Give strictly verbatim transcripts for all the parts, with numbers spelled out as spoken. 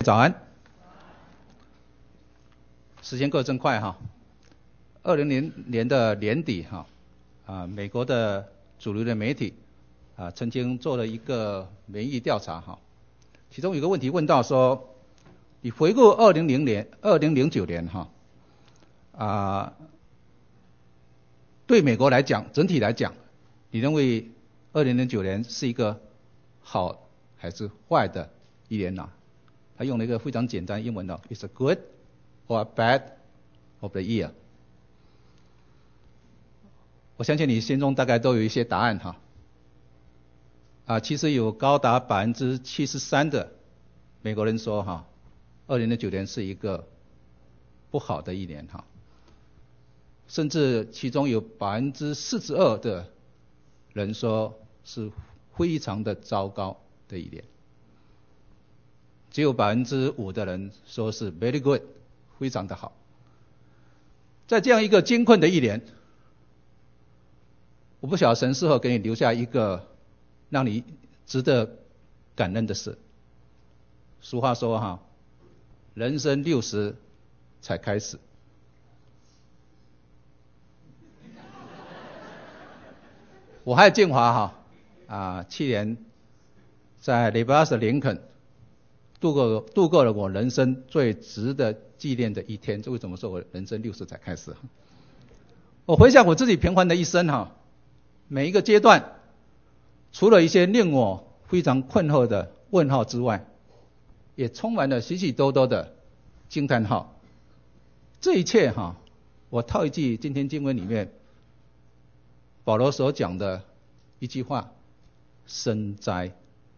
早安。时间过得真快哈，二零零年的年底哈，啊，美国的主流的媒体啊曾经做了一个民意调查哈，其中有个问题问到说，你回顾二零零年、二零零九年哈，啊，对美国来讲，整体来讲，你认为二零零九年是一个好还是坏的一年呢？他用了一个非常简单英文的 ，It's a good or bad of the year。我相信你心中大概都有一些答案哈。啊，其实有高达百分之七十三的美国人说哈，二零零九年是一个不好的一年哈。甚至其中有百分之四十二的人说是非常的糟糕的一年。只有百分之五的人说是 very good， 非常的好。在这样一个艰困的一年，我不晓得神是否给你留下一个让你值得感恩的事。俗话说哈，人生六十才开始。我还有建华哈啊，去年在雷巴斯林肯度过度过了我人生最值得纪念的一天。这为什么说我人生六十才开始？我回想我自己平凡的一生哈，每一个阶段，除了一些令我非常困惑的问号之外，也充满了许许多多的惊叹号。这一切哈，我套一句今天经文里面保罗所讲的一句话：深哉。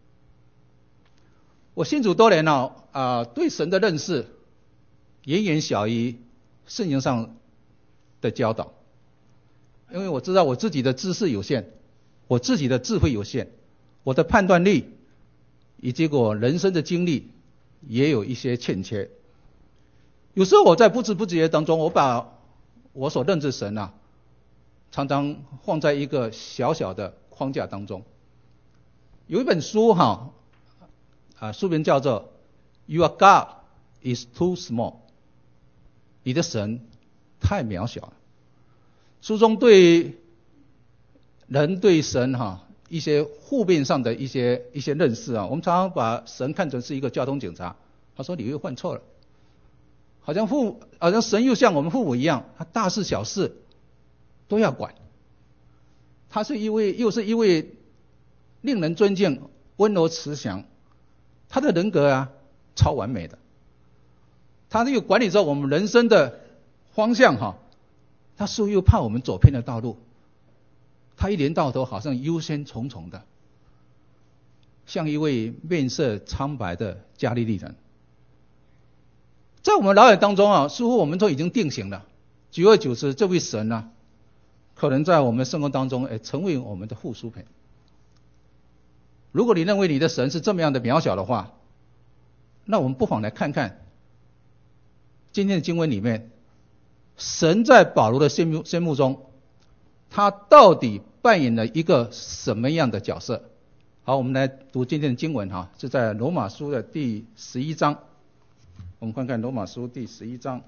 我信主多年了啊，对神的认识远远小于圣经上的教导，因为我知道我自己的知识有限，我自己的智慧有限，我的判断力以及我人生的经历也有一些欠缺。有时候我在不知不觉当中，我把我所认知神啊，常常放在一个小小的框架当中。有一本书哈。啊，书名叫做 Your God is too small， 你的神太渺小了。书中对人对神哈一些负面上的一些一些认识啊，我们常常把神看成是一个交通警察。他说你又犯错了，好像父好像神又像我们父母一样，他大事小事都要管。他是一位又是一位令人尊敬、温柔慈祥。他的人格啊，超完美的。他又管理着我们人生的方向哈，他似乎又怕我们走偏的道路。他一年到头好像忧心忡忡的，像一位面色苍白的加利利人。在我们脑海当中啊，似乎我们都已经定型了。久而久之，这位神啊，可能在我们生活当中，哎，成为我们的附属品。如果你认为你的神是这么样的渺小的话，那我们不妨来看看今天的经文里面，神在保罗的心目心目中，他到底扮演了一个什么样的角色？好，我们来读今天的经文哈，是在罗马书的第十一章。我们看看罗马书第十一章。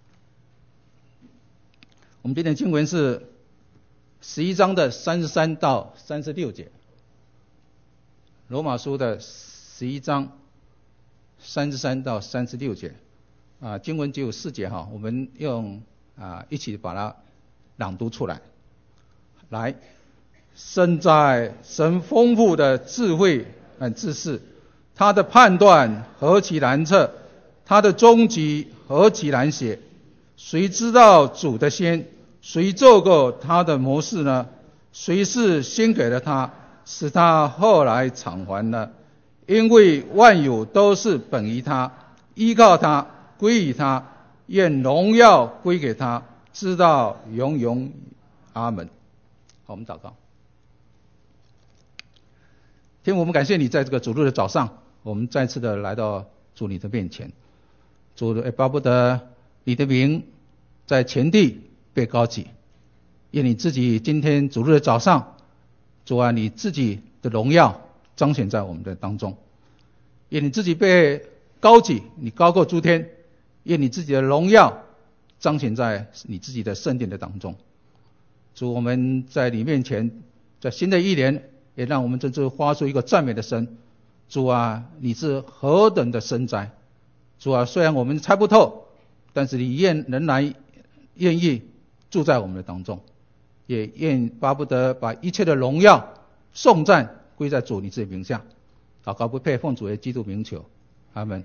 我们今天的经文是十一章的三十三到三十六节。罗马书的十一章三十三到三十六节啊，经文只有四节哈，我们用啊一起把它朗读出来。来，身在神丰富的智慧和知识，他的判断何其难测，他的终极何其难写。谁知道主的心？谁做过他的谋士呢？谁是先给了他，使他后来偿还了？因为万有都是本于他，依靠他，归于他，愿荣耀归给他，直到永永阿门。好，我们祷告。天父，我们感谢你在这个主日的早上，我们再次的来到主你的面前。主，巴不得你的名在全地被高举，愿你自己今天主日的早上，主啊，你自己的荣耀彰显在我们的当中，愿你自己被高举，你高过诸天，愿你自己的荣耀彰显在你自己的圣殿的当中。主，我们在你面前，在新的一年，也让我们真正发出一个赞美的声。主啊，你是何等的深哉！主啊，虽然我们猜不透，但是你愿仍然愿意住在我们的当中，也愿巴不得把一切的荣耀颂赞归在主你自己名下。祷告不配，奉主耶稣基督名求，阿们。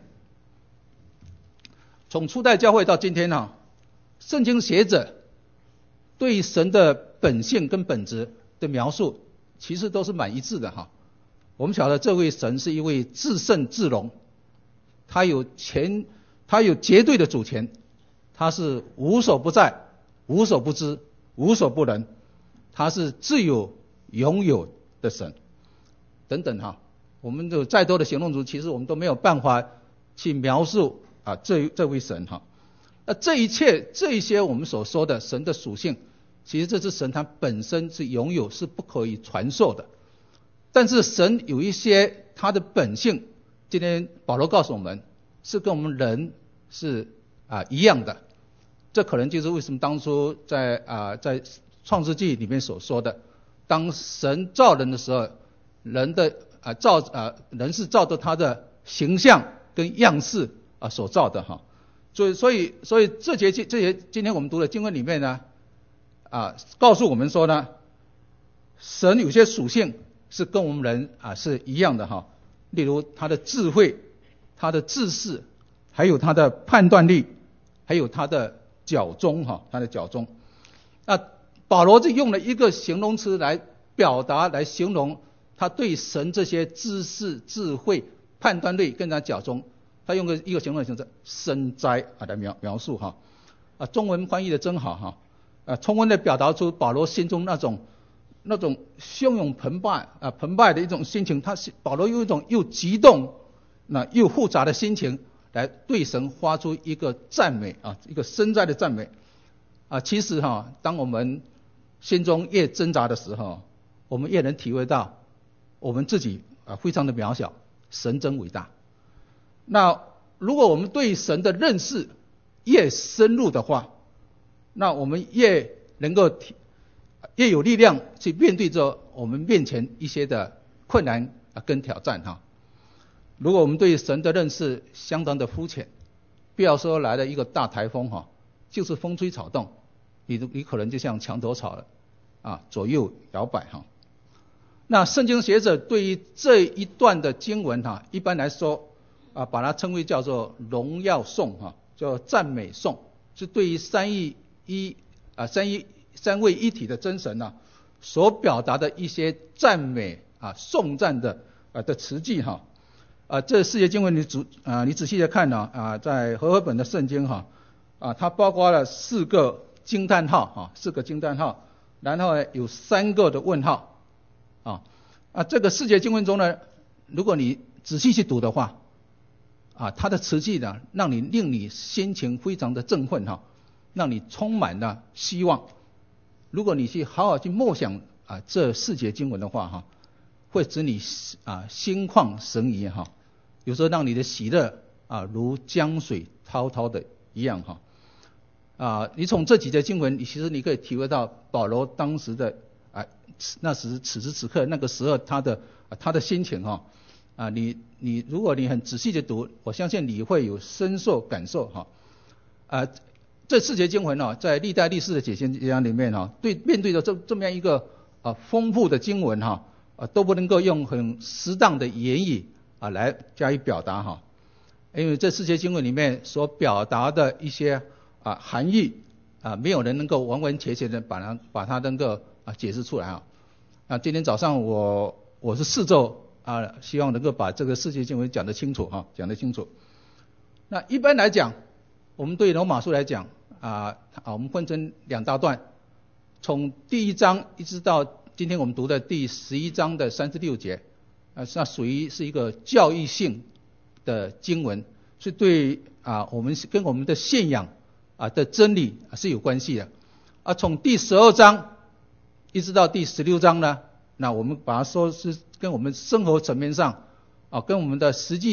从初代教会到今天啊，圣经学者对神的本性跟本质的描述，其实都是蛮一致的哈。我们晓得这位神是一位至圣至荣，他有全，他有绝对的主权，他是无所不在、无所不知、无所不能，他是自有永有的神，等等哈。我们有再多的形容词，其实我们都没有办法去描述啊这这位神哈。那这一切这一些我们所说的神的属性，其实这是神他本身是拥有，是不可以传授的。但是神有一些他的本性，今天保罗告诉我们，是跟我们人是啊一样的。这可能就是为什么当初在啊在创世纪里面所说的，当神造人的时候，人的啊造啊人是照着他的形象跟样式啊所造的哈。所以所以所以这节这节今天我们读的经文里面呢，啊告诉我们说呢，神有些属性是跟我们人啊是一样的哈，例如他的智慧、他的知识，还有他的判断力，还有他的脚中哈，他的脚中。那保罗就用了一个形容词来表达，来形容他对神这些知识、智慧、判断力跟他脚中，他用个一个形容词深哉啊来描描述哈。啊，中文翻译的真好哈，啊，充分的表达出保罗心中那种。那种汹涌澎湃啊澎湃的一种心情，他是保罗用一种又激动那又复杂的心情来对神发出一个赞美啊，一个深哉的赞美啊。其实哈、啊，当我们心中越挣扎的时候，我们越能体会到我们自己啊非常的渺小，神真伟大。那如果我们对神的认识越深入的话，那我们越能够体越有力量去面对着我们面前一些的困难啊跟挑战哈。如果我们对神的认识相当的肤浅，不要说来了一个大台风哈，就是风吹草动，你你可能就像墙头草了啊，左右摇摆哈。那圣经学者对于这一段的经文哈，一般来说啊，把它称为叫做荣耀颂哈，叫赞美颂，是对于三一一啊三一。三位一体的真神啊，所表达的一些赞美啊、颂赞的啊的词句哈，啊，这四节经文你仔啊你仔细的看呢啊，在和合本的圣经哈啊，它包括了四个惊叹号哈，四个惊叹号，然后呢有三个的问号啊啊，这个四节经文中呢，如果你仔细去读的话啊，它的词句呢，让你令你心情非常的振奋哈，让你充满了希望。如果你去好好去默想啊这四节经文的话哈，会使你啊心旷神怡哈，有时候让你的喜乐啊如江水滔滔的一样哈啊，你从这几节经文，你其实你可以体会到保罗当时的啊那时此时此刻那个时候他的、啊、他的心情哈啊，你你如果你很仔细的读，我相信你会有深受感受哈啊。这四节经文呢、啊，在历代历史的解经讲里面哈、啊，对面对着这这么样一个啊丰富的经文哈啊，都不能够用很适当的言语啊来加以表达哈，因为这四节经文里面所表达的一些啊含义啊，没有人能够完完全全的把它把它能够啊解释出来啊。啊，今天早上我我是试着啊，希望能够把这个四节经文讲得清楚哈，讲得清楚。那一般来讲，我们对罗马书来讲啊啊，我们分成两大段，从第一章一直到今天我们读的第十一章的三十六节，啊，那属于是一个教育性的经文，是对啊我们跟我们的信仰啊的真理是有关系的。啊，从第十二章一直到第十六章呢，那我们把它说是跟我们生活层面上啊，跟我们的实际的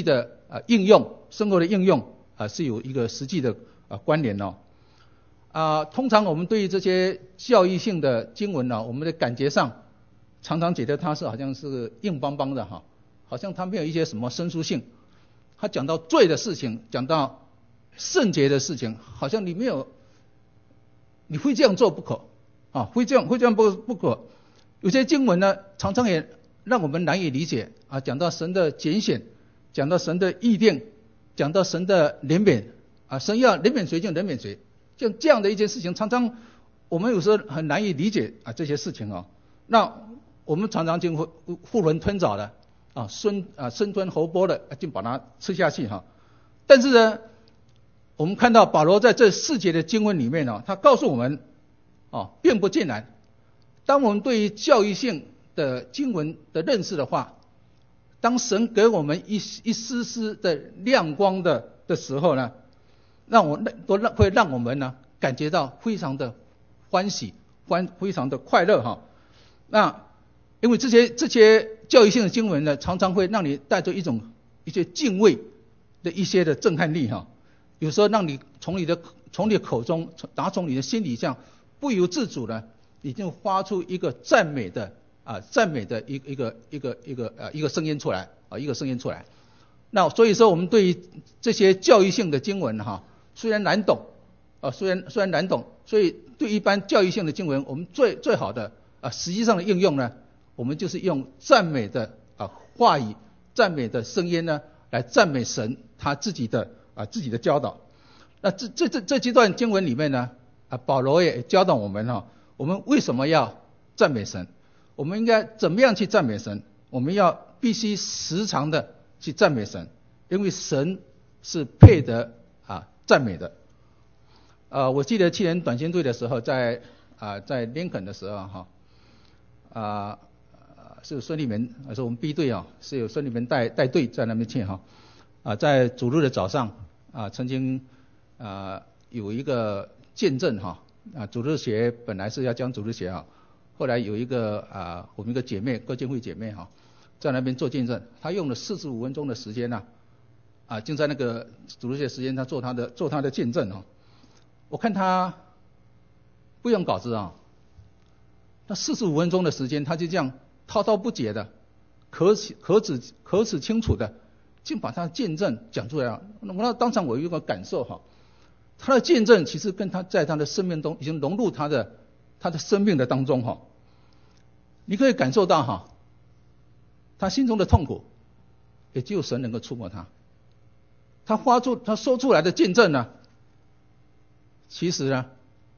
啊应用，生活的应用啊是有一个实际的啊关联哦。啊，通常我们对于这些教育性的经文呢，我们的感觉上常常觉得它是好像是硬邦邦的哈，好像它没有一些什么申诉性。他讲到罪的事情，讲到圣洁的事情，好像你没有，你非这样做不可啊，非这样非这样不不可。有些经文呢，常常也让我们难以理解啊，讲到神的拣选，讲到神的预定，讲到神的怜悯啊，神要怜悯谁就怜悯谁。像这样的一件事情，常常我们有时候很难以理解啊这些事情啊。那我们常常就会囫囵吞枣的啊，生啊生吞活剥的就把它吃下去哈。但是呢，我们看到保罗在这四节的经文里面呢，他告诉我们啊，并不尽然。当我们对于教育性的经文的认识的话，当神给我们一一丝丝的亮光的的时候呢，让我都让会让我们呢感觉到非常的欢喜，欢非常的快乐哈。那因为这些这些教育性的经文呢，常常会让你带着一种一些敬畏的一些的震撼力哈。有时候让你从你的从你的口中，打从你的心里上不由自主的，你就发出一个赞美的啊赞美的一一个一个一个呃一个声音出来啊一个声音出来。那所以说我们对于这些教育性的经文哈。虽然难懂，啊，虽然虽然难懂，所以对一般教育性的经文，我们最最好的啊，实际上的应用呢，我们就是用赞美的啊话语、赞美的声音呢，来赞美神他自己的啊自己的教导。那这这这这几段经文里面呢，啊，保罗也教导我们哈、啊，我们为什么要赞美神？我们应该怎么样去赞美神？我们要必须时常的去赞美神，因为神是配得啊赞美的。呃，我记得去年短宣队的时候，在啊在林肯的时候哈，啊是孙立门，是我们 B 队啊，是有孙立门带带队在那边去哈，啊在主日的早上啊曾经啊有一个见证哈，啊主日学本来是要讲主日学啊，后来有一个啊我们一个姐妹各教会姐妹哈，在那边做见证，她用了四十五分钟的时间呢。啊，就在那个主日学时间，他做他的做他的见证哦。我看他不用稿子啊，那四十五分钟的时间，他就这样滔滔不绝的、可可指可指清楚的，就把他的见证讲出来了。我那当场我有一个感受哈，他的见证其实跟他在他的生命中已经融入他的他的生命的当中哈。你可以感受到哈，他心中的痛苦，也只有神能够触摸他。他发出他说出来的见证呢，其实呢，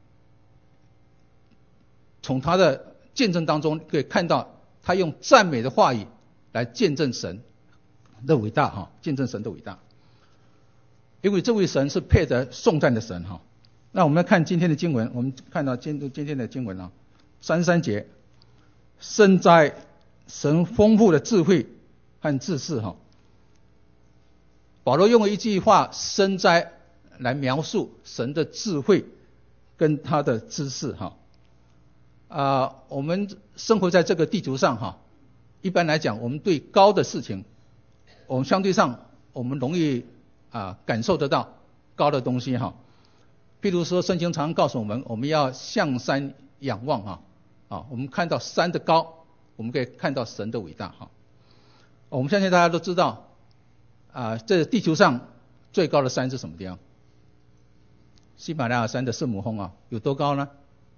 从他的见证当中可以看到，他用赞美的话语来见证神的伟大哈，见证神的伟大。因为这位神是配得颂赞的神哈。那我们来看今天的经文，我们看到今今天的经文啊，三十三节，深哉神丰富的智慧和知识哈。保罗用了一句话“深哉”来描述神的智慧跟他的知识哈。啊，我们生活在这个地球上哈，一般来讲，我们对高的事情，我们相对上我们容易啊感受得到高的东西哈。譬如说，圣经常告诉我们，我们要向山仰望哈，啊，我们看到山的高，我们可以看到神的伟大哈。我们相信大家都知道。啊，这地球上最高的山是什么地方？喜马拉雅山的圣母峰啊，有多高呢？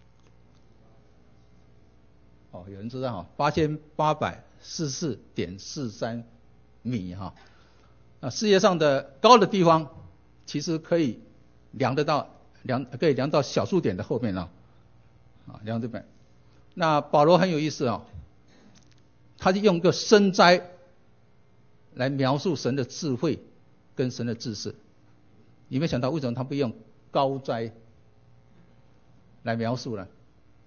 哦，有人知道哈，八千八百四十四点四三米哈。啊，世界上的高的地方，其实可以量得到，量可以量到小数点的后面啊，啊，量这边。那保罗很有意思啊，他就用一个深哉来描述神的智慧跟神的知识。你没想到为什么他不用高哉来描述呢？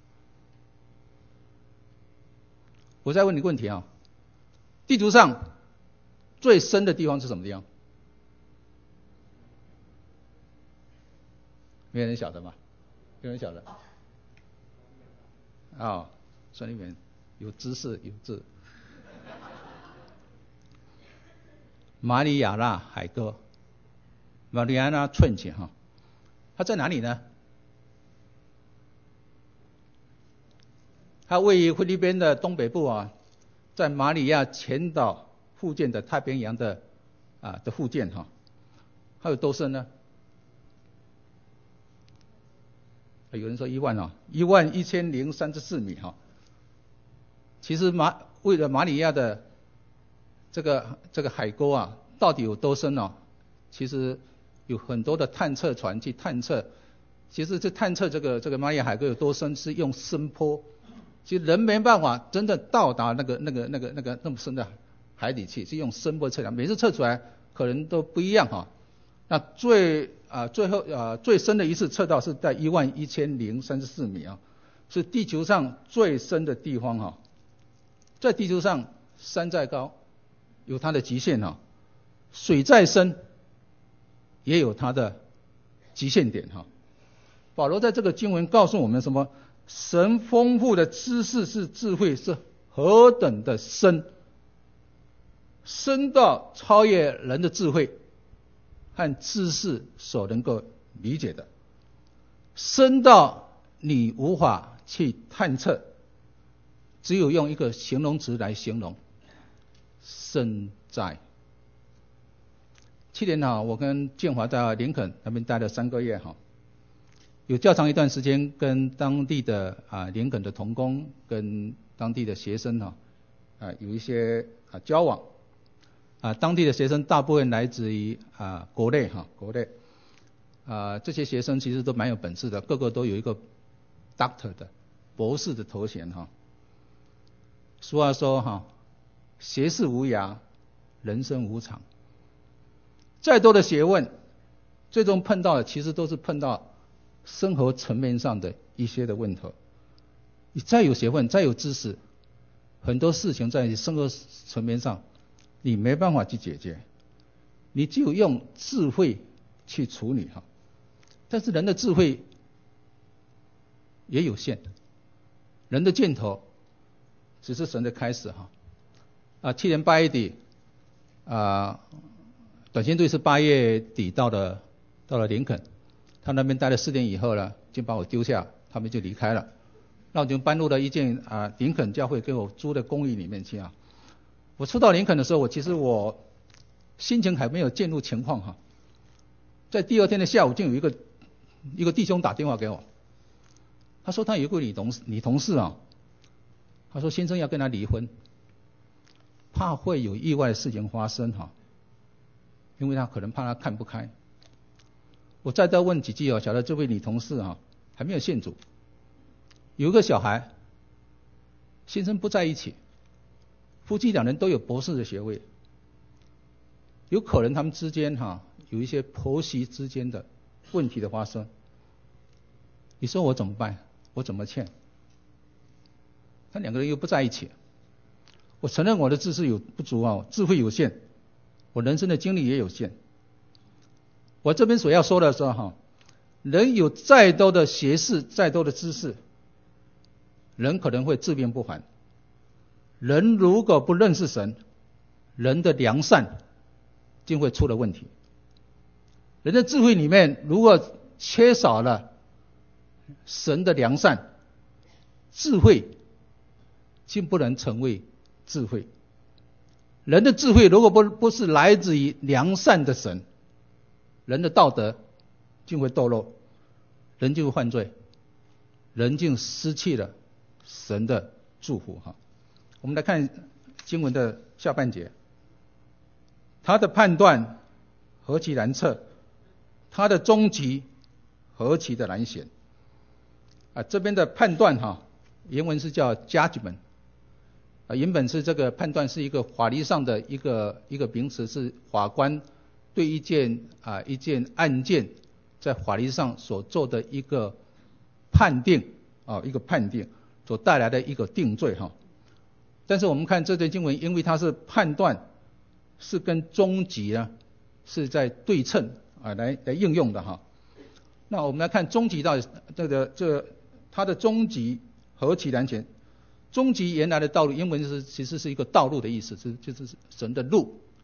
我再问你个问题啊，地球上最深的地方是什么地方？没有人晓得吗？有人晓得？啊、哦，孙立人有知识有智。 马里亚纳海沟 Mariana Trench 哈，它在哪里呢？它位于菲律宾的东北部啊，在马里亚群岛附近的太平洋的啊的附近哈。它有多深呢？有人说一万啊，一万一千零三十四米哈。其实马为了马里亚的这个这个海沟啊，到底有多深呢？其实有很多的探测船去探测。其实这探测这个这个马里亚海沟有多深，是用声波。其实人没办法真的到达那个那个那个那个那么深的海底去，是用声波测量，每次测出来可能都不一样哈。那最啊、呃、最后啊、呃、最深的一次测到是在一万一千零三十四米啊，是地球上最深的地方哈。在地球上，山再高有它的极限哈，水再深也有它的极限点哈。保罗在这个经文告诉我们什么？神丰富的知识是智慧是何等的深，深到超越人的智慧和知识所能够理解的，深到你无法去探测，只有用一个形容词来形容，深在。去年哈，我跟建华在林肯那边待了三个月哈，有较长一段时间跟当地的啊林肯的同工跟当地的学生哈啊有一些啊交往啊，当地的学生大部分来自于啊国内哈国内啊，这些学生其实都蛮有本事的，个个都有一个 doctor 的博士的头衔哈。俗话说哈，学识无涯，人生无常。再多的学问，最终碰到的其实都是碰到生活层面上的一些的问题。你再有学问，再有知识，很多事情在生活层面上你没办法去解决，你只有用智慧去处理哈。但是人的智慧也有限，人的尽头只是神的开始哈。啊，去年八月底，啊，短宣队是八月底到了到了林肯，他那边待了四年以后呢，就把我丢下，他们就离开了。那我就搬入了一间啊林肯教会给我租的公寓里面去啊。我初到林肯的时候，我其实我心情还没有进入情况哈。在第二天的下午，就有一个一个弟兄打电话给我，他说他有一个女同事女同事啊，他说先生要跟他离婚，怕会有意外的事情发生哈，因为他可能怕他看不开。我再多问几句哦，晓得这位女同事啊还没有信主，有一个小孩，先生不在一起，夫妻两人都有博士的学位，有可能他们之间哈有一些婆媳之间的问题的发生。你说我怎么办？我怎么劝？他两个人又不在一起，我承认我的知识有不足啊，智慧有限，我人生的经历也有限。我这边所要说的是哈，人有再多的学识，再多的知识，人可能会治病不还。人如果不认识神，人的良善就会出了问题。人的智慧里面如果缺少了神的良善，智慧就不能成为智慧。人的智慧如果不不是来自于良善的神，人的道德就会堕落，人就会犯罪，人就失去了神的祝福哈。我们来看经文的下半节，他的判断何其难测，他的终极何其的难显啊！这边的判断哈，原文是叫 judgment 啊，原本是这个判断是一个法律上的一个一个名词，是法官对一件啊一件案件在法律上所做的一个判定啊，一个判定所带来的一个定罪哈。但是我们看这段经文，因为它是判断，是跟终极呢是在对称啊来来应用的哈。那我们来看终极到底这个这个它的终极何其难显。终极原来的道路，英文是其实是一个道路的意思，是就是神的路，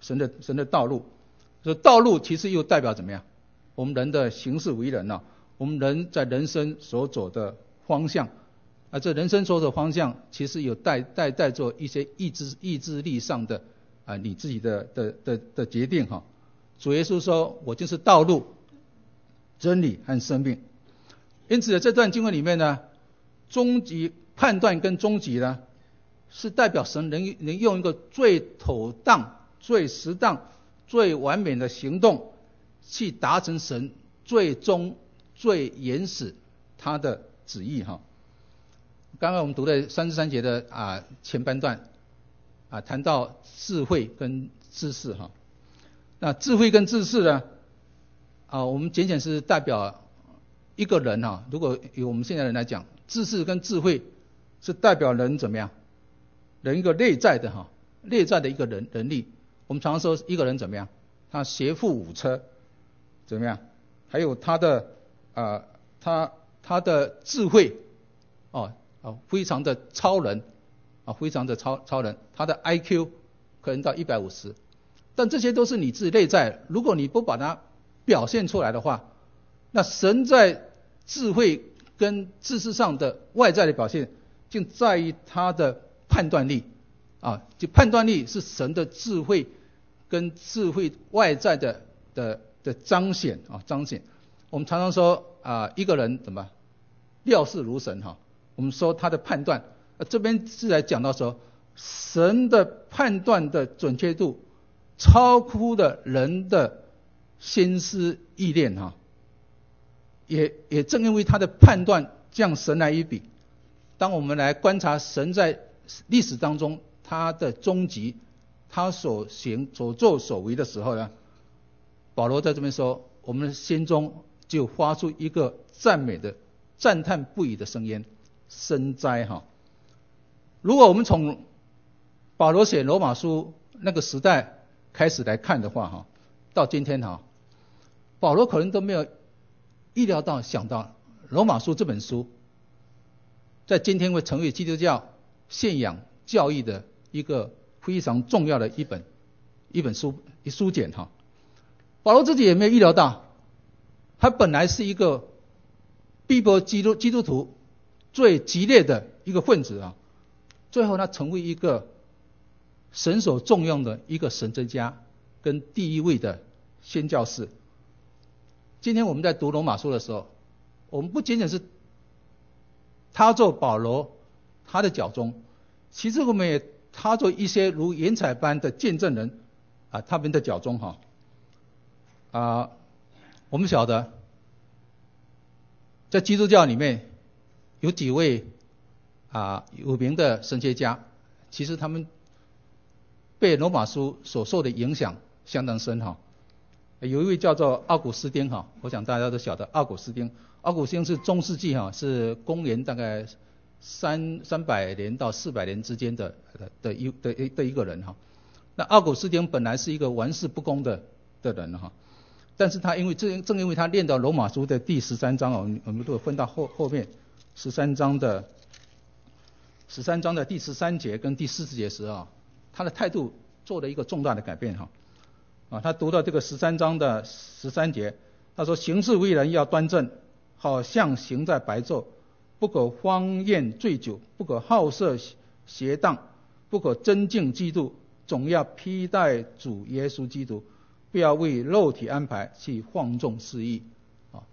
神的神的道路。所以道路其实又代表怎么样？我们人的行事为人啊，我们人在人生所走的方向啊，这人生所走的方向其实有带带带着一些意志意志力上的啊你自己的的的的决定哈。主耶稣说：“我就是道路、真理和生命。”因此这段经文里面呢，终极判断跟终极呢，是代表神能能用一个最妥当、最适当、最完美的行动，去达成神最终最原始他的旨意哈。刚刚我们读的三十三节的啊前半段啊，谈到智慧跟知识哈。那智慧跟知识呢，啊，我们简简是代表一个人哈。如果以我们现在人来讲，知识跟智慧是代表人怎么样？人一个内在的哈，内在的一个人能力。我们常常说一个人怎么样？他学富五车，怎么样？还有他的啊、呃，他他的智慧哦哦，非常的超人啊，非常的超超人。他的 I Q 可能到一百五十。但这些都是你自己内在，如果你不把它表现出来的话，那神在智慧跟知识上的外在的表现，就在于他的判断力啊，就判断力是神的智慧跟智慧外在的的的彰显啊，彰显。我们常常说啊，一个人怎么料事如神哈，我们说他的判断，呃，这边是来讲到说神的判断的准确度超乎了人的心思意念哈，也也正因为他的判断将神来一比，当我们来观察神在历史当中他的终极，他所行所作所为的时候呢，保罗在这边说，我们心中就发出一个赞美的赞叹不已的声音，深哉哈。如果我们从保罗写罗马书那个时代开始来看的话哈，到今天哈，保罗可能都没有意料到想到罗马书这本书在今天会成为基督教信仰教义的一个非常重要的一本一本书一书简哈。保罗自己也没有意料到，他本来是一个逼迫基督基督徒最激烈的一个分子啊，最后他成为一个神所重用的一个神学家跟第一位的宣教士。今天我们在读罗马书的时候，我们不仅仅是他做保罗他的脚中，其实我们也他做一些如云彩般的见证人啊，他们的脚中哈啊，我们晓得在基督教里面有几位啊有名的神学家，其实他们被罗马书所受的影响相当深哈。有一位叫做奥古斯丁哈，我想大家都晓得奥古斯丁。奥古斯丁是中世纪哈，是公元大概三三百年到四百年之间的的一的一的一个人哈。那奥古斯丁本来是一个玩世不恭的的人哈，但是他因为正正因为他念到罗马书的第十三章哦，我们我们都有分到后后面十三章的十三章的第十三节跟第四十节时啊，他的态度做了一个重大的改变哈。啊，他读到这个十三章的十三节，他说：行事为人要端正，好像行在白昼，不可荒宴醉酒，不可好色邪荡，不可争竞嫉妒，总要披戴主耶稣基督，不要为肉体安排去放纵私欲。啊，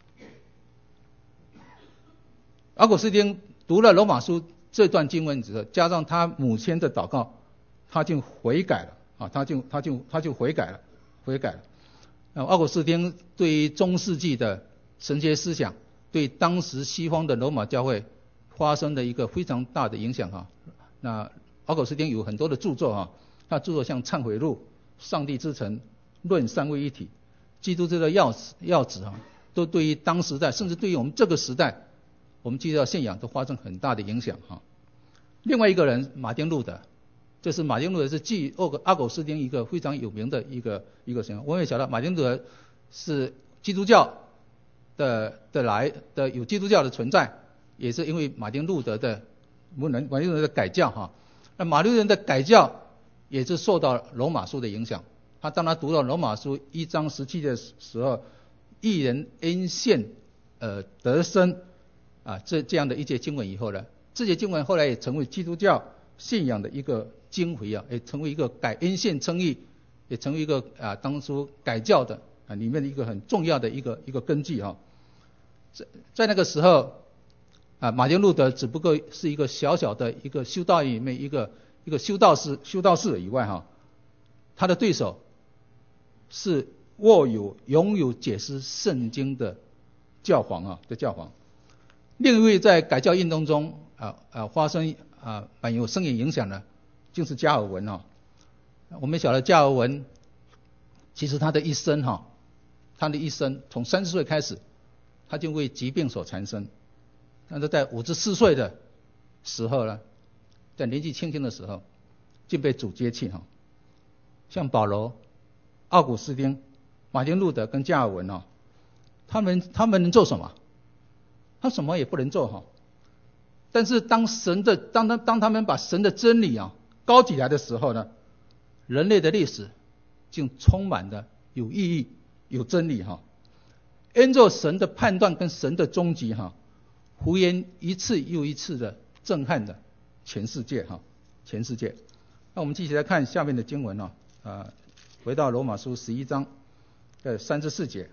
阿古斯丁读了罗马书这段经文之后，加上他母亲的祷告，他就悔改了啊，他就他就他就悔改了。悔改了。那奥古斯丁对于中世纪的神学思想，对当时西方的罗马教会发生的一个非常大的影响哈。那奥古斯丁有很多的著作哈，他著作像《忏悔录》、《上帝之城》、《论三位一体》、《基督这个要旨要旨》哈，都对于当时代，甚至对于我们这个时代，我们基督教信仰都发生很大的影响哈。另外一个人马丁路德。这是马丁路德是继阿古斯丁一个非常有名的一个一个神。我们也晓得马丁路德是基督教的的来的有基督教的存在，也是因为马丁路德的马马丁路德的改教哈。那马丁路德的改教也是受到罗马书的影响， 他当他读到罗马书一章十七的时候，义人因信呃得生啊这这样的一节经文以后呢，这节经文后来也成为基督教信仰的一个经纬啊，也成为一个改因信称义，也成为一个啊当初改教的啊里面的一个很重要的一个一个根据哈、啊。在在那个时候啊，马丁路德只不过是一个小小的一个修道院里面一个一个修道士修道士以外哈、啊，他的对手是握有拥有解释圣经的教皇啊的教皇。另一位在改教运动中啊啊发生啊蛮有深远影响的，就是加尔文啊。我们晓得加尔文其实他的一生哈、啊，他的一生从三十岁开始，他就为疾病所缠身。但是在五十四岁的时候呢，在年纪轻轻的时候就被主接去哈。像保罗、奥古斯丁、马丁路德跟加尔文啊，他们他们能做什么？他什么也不能做哈。但是当神的当他当他们把神的真理啊高起来的时候呢，人类的历史就充满了有意义、有真理哈。按照神的判断跟神的终极哈，胡言一次又一次的震撼的全世界哈，全世界。那我们继续来看下面的经文啊，啊，回到罗马书十一章的三十四节。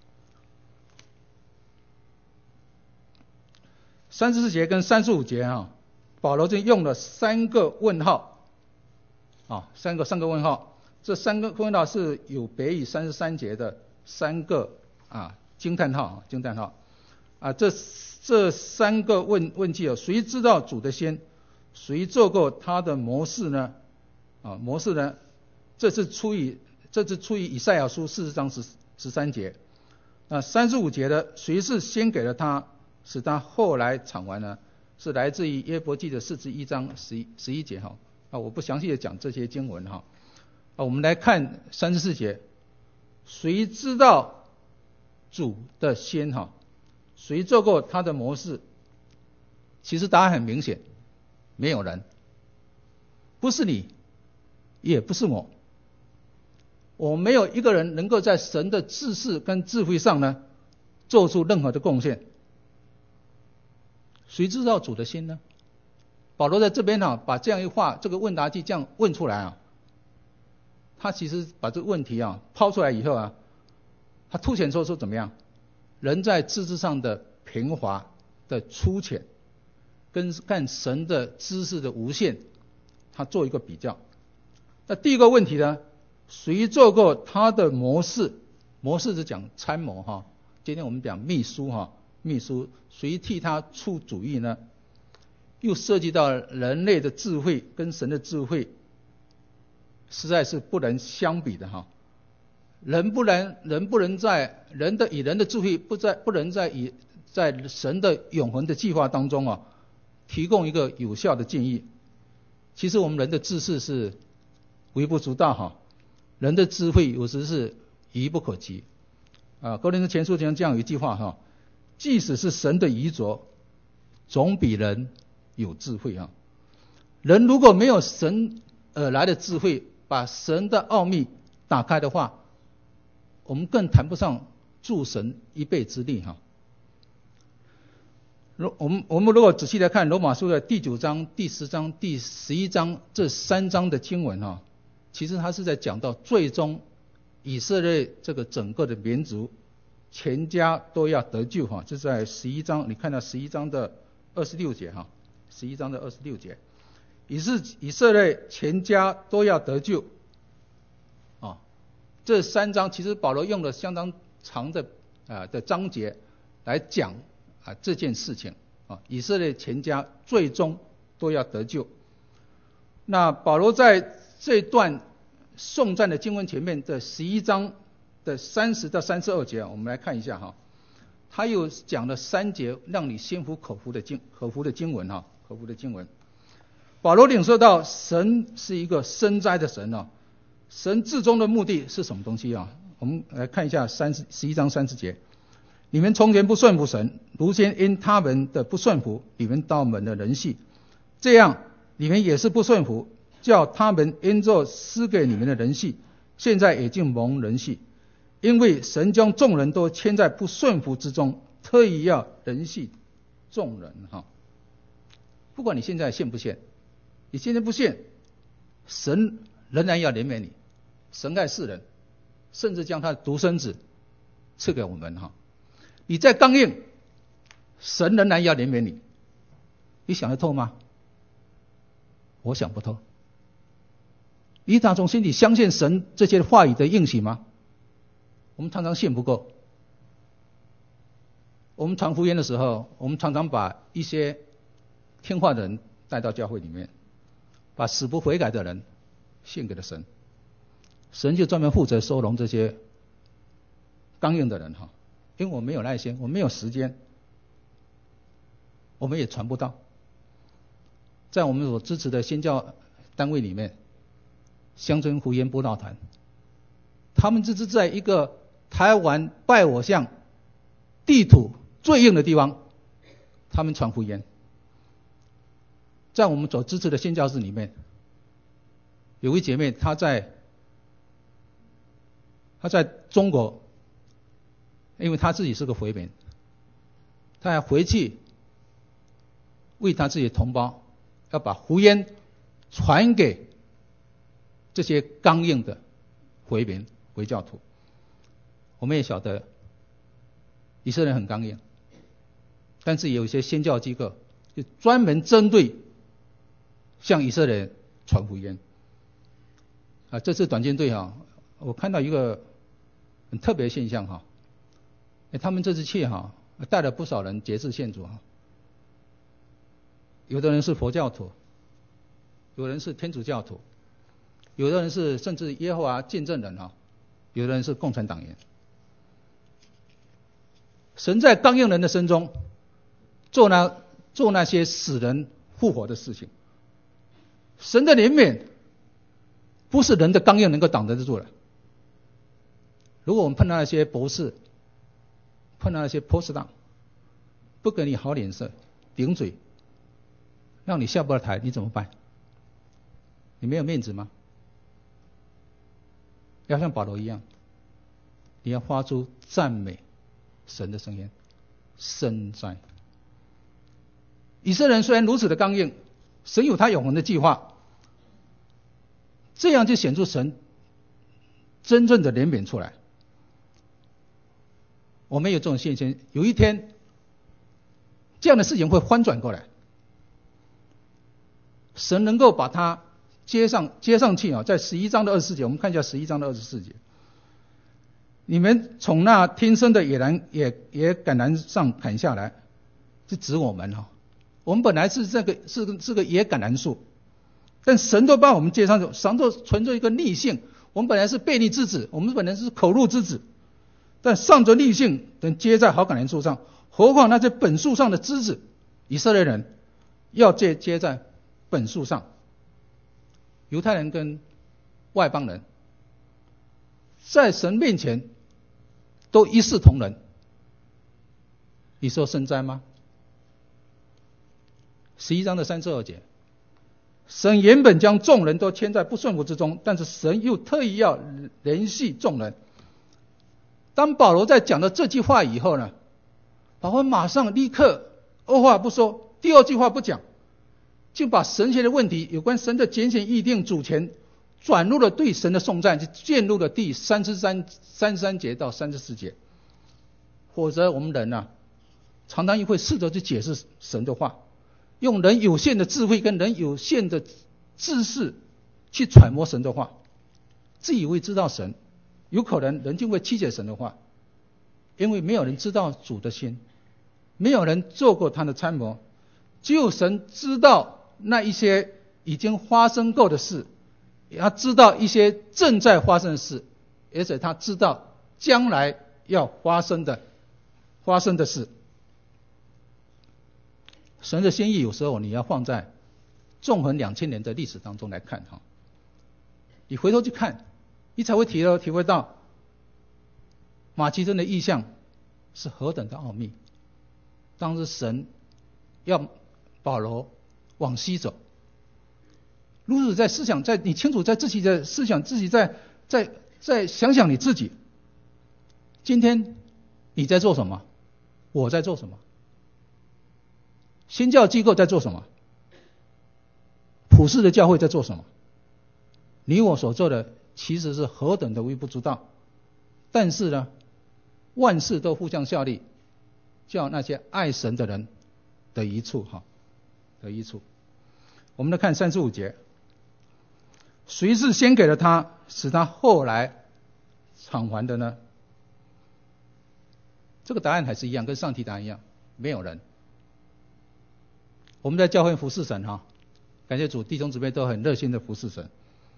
三十四节跟三十五节啊，保罗就用了三个问号啊，三个三个问号。这三个问号是有别于三十三节的三个啊惊叹号，惊叹号啊，这这三个问问句啊，谁知道主的先？谁做过他的模式呢？啊，模式呢？这是出于这是出于以赛亚书四十章十十三节。那三十五节的谁是先给了他，使他后来偿还呢？是来自于约伯记的四十一章十一十一节哈。啊，我不详细的讲这些经文哈。啊，我们来看三十四节，谁知道主的先哈？谁做过他的模式？其实答案很明显，没有人，不是你，也不是我。我没有一个人能够在神的知识跟智慧上呢，做出任何的贡献。谁知道主的心呢？保罗在这边啊，把这样一话，这个问答句这样问出来啊，他其实把这个问题啊抛出来以后啊，他凸显说说怎么样？人在知识上的平滑的粗浅，跟看神的知识的无限，他做一个比较。那第一个问题呢？谁做过他的模式？模式是讲参谋哈，今天我们讲秘书哈，秘书谁替他出主意呢？又涉及到人类的智慧跟神的智慧，实在是不能相比的哈。人不能人不能在人的以人的智慧不在不能在以在神的永恒的计划当中啊，提供一个有效的建议。其实我们人的知识是微不足道哈。人的智慧有时是愚不可及啊。哥林多前书讲这样有一句话哈，即使是神的遗作，总比人有智慧啊。人如果没有神而来的智慧，把神的奥秘打开的话，我们更谈不上助神一臂之力哈。我们我们如果仔细来看罗马书的第九章、第十章、第十一章这三章的经文哈，其实他是在讲到最终以色列这个整个的民族全家都要得救哈，这在十一章，你看到十一章的二十六节哈，十一章的二十六节，以是以色列全家都要得救啊。这三章其实保罗用了相当长的啊的章节来讲啊这件事情啊，以色列全家最终都要得救。那保罗在这段颂赞的经文前面的十一章的三十到三十二节，我们来看一下哈。他又讲了三节让你心服口服的经口服的经文哈，口服的经文。保罗领受到神是一个深哉的神啊，神至终的目的是什么东西啊？我们来看一下三十十一章三十节。你们从前不顺服神，如今因他们的不顺服，你们倒蒙了人戏，这样你们也是不顺服，叫他们因着施给你们的人戏， 现在已经蒙人系，因为神将众人都牵在不顺服之中，特意要人系众人哈。不管你现在信不信，你现在不信，神仍然要怜悯你。神爱世人，甚至将他的独生子赐给我们哈。你再刚硬，神仍然要怜悯你。你想得透吗？我想不透。你打从心里相信神这些话语的应许吗？我们常常信不够。我们传福音的时候，我们常常把一些听话的人带到教会里面，把死不悔改的人献给了神。神就专门负责收容这些刚硬的人哈，因为我没有耐心，我没有时间，我们也传不到。在我们所支持的宣教单位里面，乡村福音布道团，他们只是在一个台湾拜偶像地土最硬的地方，他们传福音。在我们所支持的宣教士里面，有位姐妹，她在她在中国，因为她自己是个回民，她还回去为她自己的同胞，要把福音传给这些刚硬的回民回教徒。我们也晓得以色列人很刚硬，但是有一些宣教机构就专门针对向以色列人传福音。啊，这次短宣队哈，我看到一个很特别的现象哈，他们这次去哈带了不少人节制献主哈，有的人是佛教徒，有人是天主教徒，有的人是甚至耶和华见证人哈，有的人是共产党员。神在刚硬人的身中做那做那些使人复活的事情。神的怜悯不是人的刚硬能够挡得住的。如果我们碰到那些博士，碰到那些 postdoc 不给你好脸色，顶嘴，让你下不了台，你怎么办？你没有面子吗？要像保罗一样，你要发出赞美神的声音，深哉！以色列人虽然如此的刚硬，神有他永恒的计划，这样就显出神真正的怜悯出来。我们有这种信心，有一天这样的事情会翻转过来，神能够把它接上接上去啊！在十一章的二十四节，我们看一下十一章的二十四节。你们从那天生的野兰野野橄榄上砍下来，是指我们哈。我们本来是这个是个是个野橄榄树，但神都把我们接上去，神都存着一个逆性。我们本来是悖逆之子，我们本来是口入之子，但上着逆性，等接在好橄榄树上。何况那些本树上的枝子，以色列人要接接在本树上。犹太人跟外邦人在神面前都一视同仁，你说深哉吗？十一章的三十二节，神原本将众人都牵在不顺服之中，但是神又特意要怜恤众人。当保罗在讲了这句话以后呢，保罗马上立刻二话不说，第二句话不讲，就把神学的问题，有关神的拣选预定主权，转入了对神的颂赞，就进入了第三十三、三十三节到三十四节。否则我们人啊，常常会试着去解释神的话，用人有限的智慧跟人有限的知识去揣摩神的话，自以为知道神，有可能人就会曲解神的话，因为没有人知道主的心，没有人做过他的参谋，只有神知道那一些已经发生过的事，他知道一些正在发生的事，而且他知道将来要发生的发生的事。神的心意有时候你要放在纵横两千年的历史当中来看哈，你回头去看，你才会体会体会到马其顿的意象是何等的奥秘。当时神要保罗往西走，如此在思想，在你清楚在自己的思想，自己在在再想想你自己，今天你在做什么？我在做什么？新教机构在做什么？普世的教会在做什么？你我所做的其实是何等的微不足道，但是呢，万事都互相效力，叫那些爱神的人得益处哈，得益处。我们来看三十五节，谁是先给了他，使他后来偿还的呢？这个答案还是一样，跟上题答案一样，没有人。我们在教会服侍神哈，感谢主，弟兄姊妹都很热心的服侍神。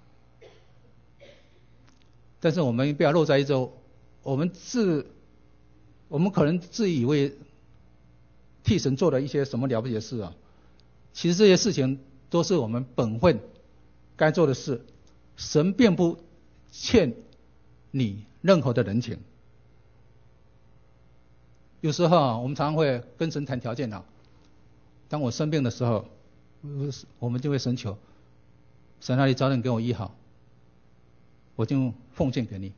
但是我们不要落在一种，我们自，我们可能自以为替神做了一些什么了不起的事啊，其实这些事情都是我们本分该做的事，神并不欠你任何的人情。有时候啊，我们常常会跟神谈条件啊。当我生病的时候，我们就会神求，神啊，你早点给我医好，我就奉献给你。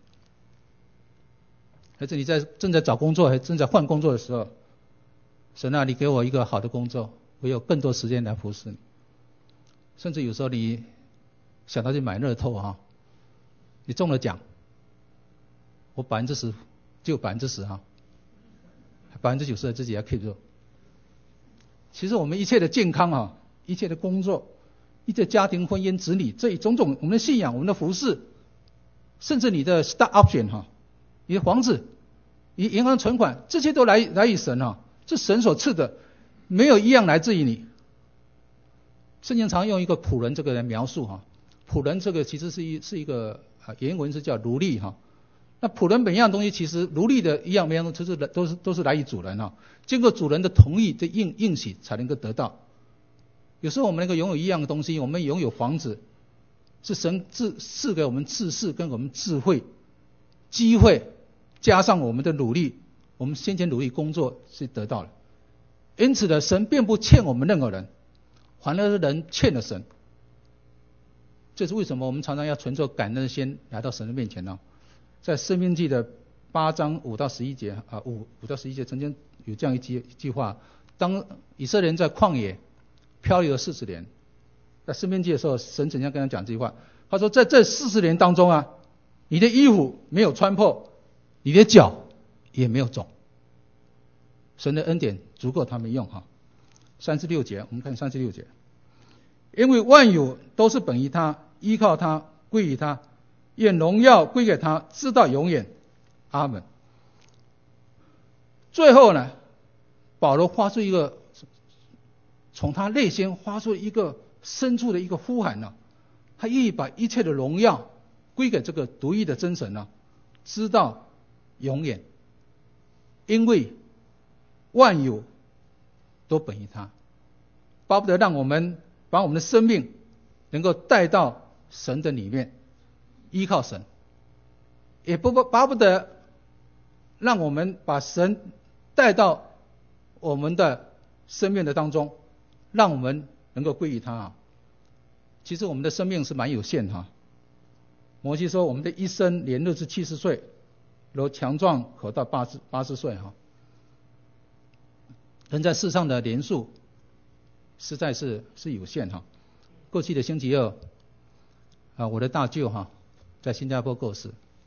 而且你在正在找工作还正在换工作的时候，神啊，你给我一个好的工作，我有更多时间来服侍你。甚至有时候你想到去买乐透哈，你中了奖，我百分之十就百分之十哈，百分之九十的自己要 keep 住。其实我们一切的健康啊，一切的工作，一切家庭、婚姻、子女，这一种种我们的信仰、我们的服事，甚至你的 stock option 哈，你的房子、你银行存款，这些都来来于神啊，是神所赐的，没有一样来自于你。圣经常用一个仆人这个来描述哈，仆人这个其实是一是一个啊原文是叫奴隶哈。那仆人每样东西其实奴隶的一样每样东西都是都是都是来于主人哈，经过主人的同意这应应许才能够得到。有时候我们能够拥有一样的东西，我们拥有房子，是神赐赐给我们知识跟我们智慧、机会，加上我们的努力，我们先前努力工作是得到了。因此呢，神并不欠我们任何人，反而是人欠了神。这是为什么我们常常要存着感恩的心来到神的面前呢？在申命记的八章五到十一节啊，五五到十一节曾经有这样一句一句话：当以色列人在旷野漂流了四十年，在申命记的时候，神怎样跟他讲这句话？他说，在这四十年当中啊，你的衣服没有穿破，你的脚也没有肿。神的恩典足够他们用哈。三十六节，我们看三十六节，因为万有都是本于他，依靠他，归于他。愿荣耀归给他，直到永远，阿们。最后呢，保罗发出一个从他内心发出一个深处的一个呼喊呢，他愿意把一切的荣耀归给这个独一的真神呢，直到永远，因为万有都本于他，巴不得让我们把我们的生命能够带到神的里面。依靠神，也不巴不得让我们把神带到我们的生命的当中，让我们能够归于他啊。其实我们的生命是蛮有限哈。摩西说，我们的一生年日是七十岁，若强壮可到八十八十岁哈。人在世上的年数实在是是有限哈。过去的星期二啊，我的大舅哈。在新加坡过世，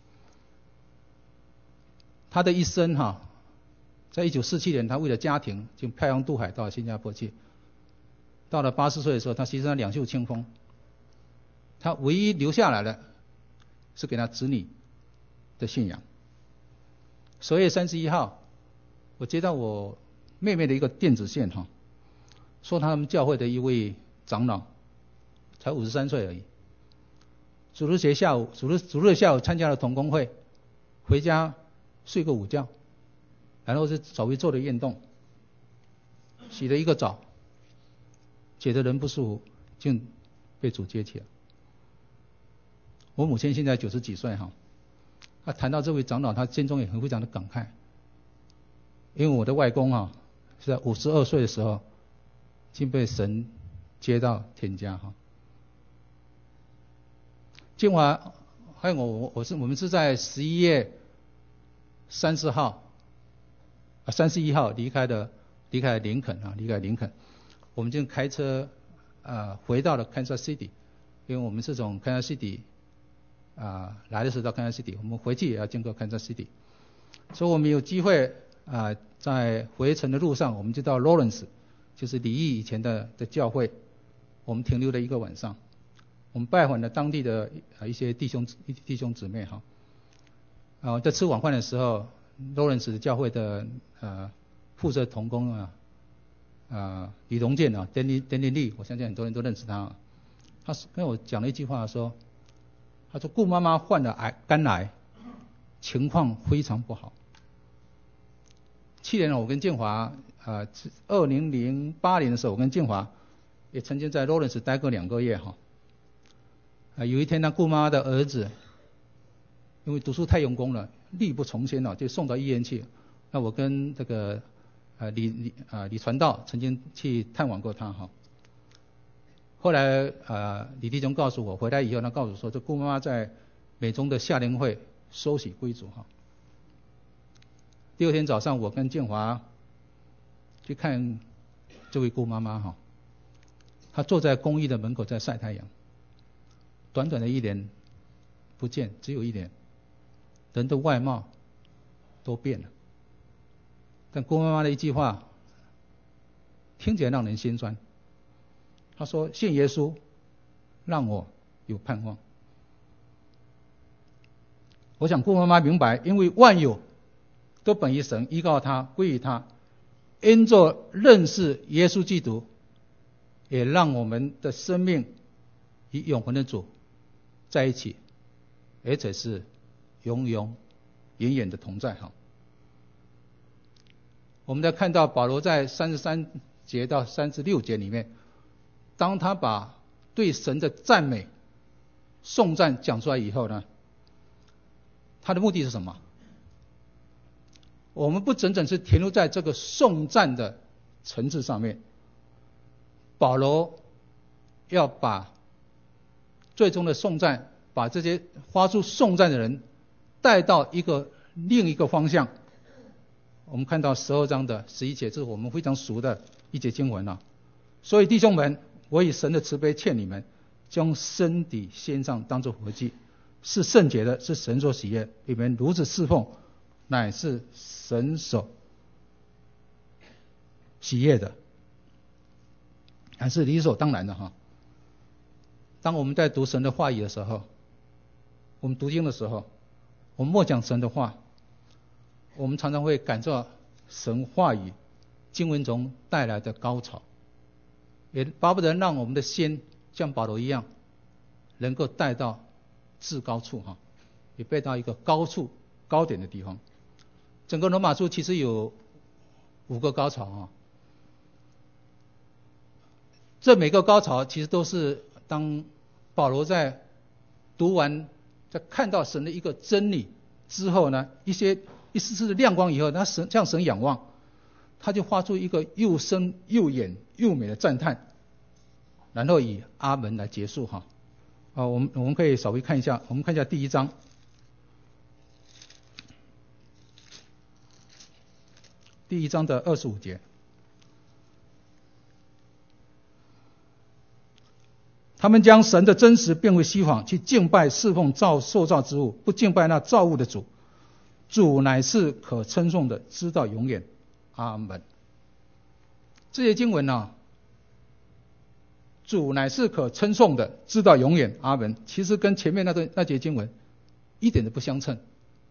他的一生哈，在一九四七年，他为了家庭就漂洋渡海到新加坡去。到了八十岁的时候，他其实他两袖清风，他唯一留下来的是给他子女的信仰。十月三十一号，我接到我妹妹的一个电子线哈，说他们教会的一位长老，才五十三岁而已。主日节下午，主日主日下午参加了同工会，回家睡个午觉，然后是稍微做了运动，洗了一个澡，觉得人不舒服，就被主接起了。我母亲现在九十几岁哈，她谈到这位长老，她心中也很非常的感慨，因为我的外公啊是在五十二岁的时候，竟被神接到天家哈。今晚还有我我是我们是在十一月三十号啊三十一号离开的离开林肯啊离开林肯，我们就开车啊回到了 Kansas City， 因为我们是从 Kansas City 啊来的时候到 Kansas City， 我们回去也要经过 Kansas City， 所以我们有机会啊在回程的路上，我们就到 Lawrence， 就是李毅以前的的教会，我们停留了一个晚上。我们拜访了当地的一些弟兄弟兄姊妹哈，啊，在吃晚饭的时候，罗伦斯教会的呃负责同工啊，啊李荣健啊，丁丁丁丁利，我相信很多人都认识他，他跟我讲了一句话说，他说顾妈妈患了癌肝癌，情况非常不好。去年我跟建华啊，二零零八年的时候，我跟建华也曾经在罗伦斯待过两个月哈。啊，有一天呢，顾妈妈的儿子因为读书太用功了，力不从心了，就送到医院去。那我跟这个呃李李啊李传道曾经去探望过他哈。后来呃李弟兄告诉我，回来以后他告诉我说，这顾妈妈在美中的夏令会收洗归主哈。第二天早上，我跟建华去看这位顾妈妈哈，她坐在公寓的门口在晒太阳。短短的一年不见，只有一年，人的外貌都变了。但郭妈妈的一句话听起来让人心酸，她说信耶稣让我有盼望。我想郭妈妈明白，因为万有都本于神，依靠他，归于他，因着认识耶稣基督，也让我们的生命与永恒的主在一起，而且是永永远远的同在哈。我们在看到保罗在三十三节到三十六节里面，当他把对神的赞美颂赞讲出来以后呢，他的目的是什么？我们不仅仅是停留在这个颂赞的层次上面，保罗要把最终的颂赞，把这些发出颂赞的人带到一个另一个方向。我们看到十二章的十一节，这是我们非常熟的一节经文啊。所以弟兄们，我以神的慈悲劝你们，将身体献上当作活祭，是圣洁的，是神所喜悦。你们如此侍奉，乃是神所喜悦的，还是理所当然的哈。当我们在读神的话语的时候，我们读经的时候，我们默讲神的话，我们常常会感受到神话语经文中带来的高潮，也巴不得让我们的心像保罗一样，能够带到至高处哈，也带到一个高处高点的地方。整个罗马书其实有五个高潮啊，这每个高潮其实都是当保罗在读完、在看到神的一个真理之后呢，一些一丝丝的亮光以后，他神向神仰望，他就发出一个又深又远又美的赞叹，然后以阿门来结束哈。啊，我们我们可以稍微看一下，我们看一下第一章，第一章的二十五节。他们将神的真实变为虚谎，去敬拜侍奉造受造之物，不敬拜那造物的主。主乃是可称颂的，直到永远。阿门。这些经文啊，主乃是可称颂的，直到永远。阿门。其实跟前面那段那节经文一点都不相称。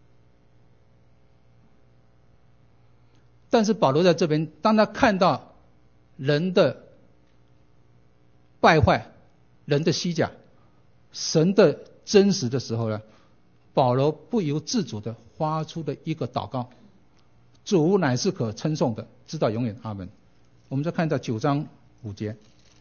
但是保罗在这边，当他看到人的败坏、人的虚假、神的真实的时候呢，保罗不由自主的发出的一个祷告：主乃是可称颂的，直到永远。阿门。我们再看到九章五节。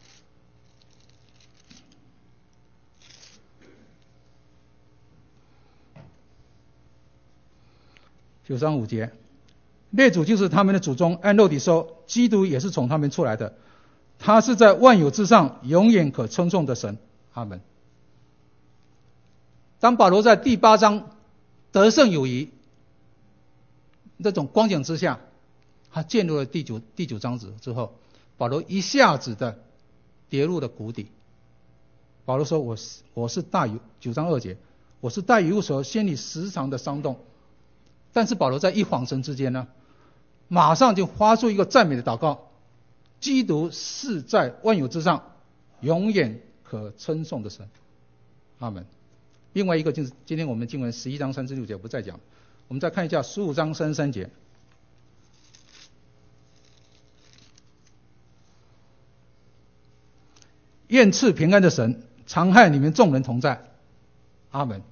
九章五节，列祖就是他们的祖宗，按肉体说，基督也是从他们出来的。他是在万有之上永远可称颂的神。阿门。 当保罗在第八章得胜有余那种光景之下，他进入了第九第九章子之后，保罗一下子的跌入了谷底。保罗说：“我是我是大有九章二节，我是大有所心里时常的伤动。”但是保罗在一晃神之间呢，马上就发出一个赞美的祷告：“基督是在万有之上，永远可称颂的神。”阿门。另外一个就是今天我们经文十一章三十六节不再讲，我们再看一下十五章三十三节。愿赐平安的神常和你们众人同在。阿门。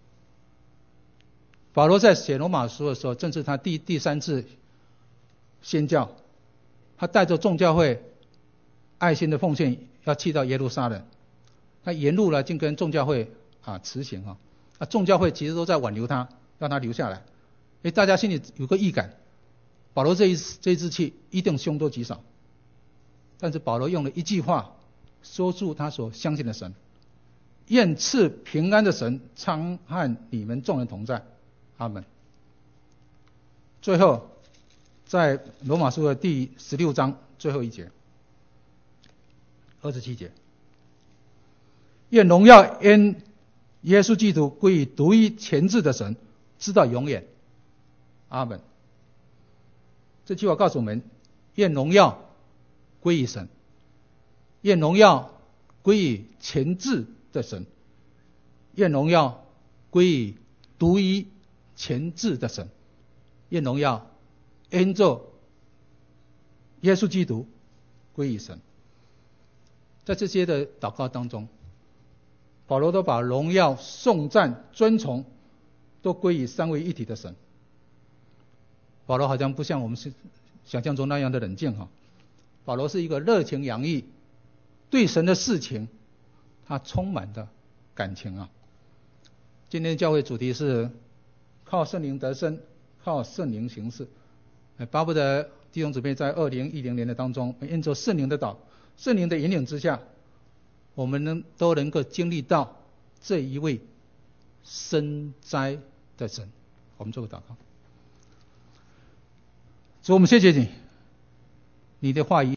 保罗在写罗马书的时候，正是他第第三次宣教，他带着众教会爱心的奉献要去到耶路撒冷，他沿路呢就跟众教会啊辞行啊，啊众教会其实都在挽留他，让他留下来，因为大家心里有个预感，保罗这一这一次去一定凶多吉少，但是保罗用了一句话说出他所相信的神：愿赐平安的神常和你们众人同在。阿门。最后在罗马书的第十六章最后一节二十七节，愿荣耀因耶稣基督归于独一前置的神，直到永远。阿门。这句话告诉我们，愿荣耀归于神，愿荣耀归于前置的神，愿荣耀归于独一前置的神，愿荣耀因着耶稣基督归于神。在这些的祷告当中，保罗都把荣耀、颂赞、尊崇都归于三位一体的神。保罗好像不像我们想象中那样的冷静哈，保罗是一个热情洋溢，对神的事情他充满的感情啊。今天教会主题是靠圣灵得生，靠圣灵行事。巴不得弟兄姊妹在二零一零年的当中，因着圣灵的导、圣灵的引领之下，我们能都能够经历到这一位深哉的神。我们做个祷告。主，我们谢谢你，你的话语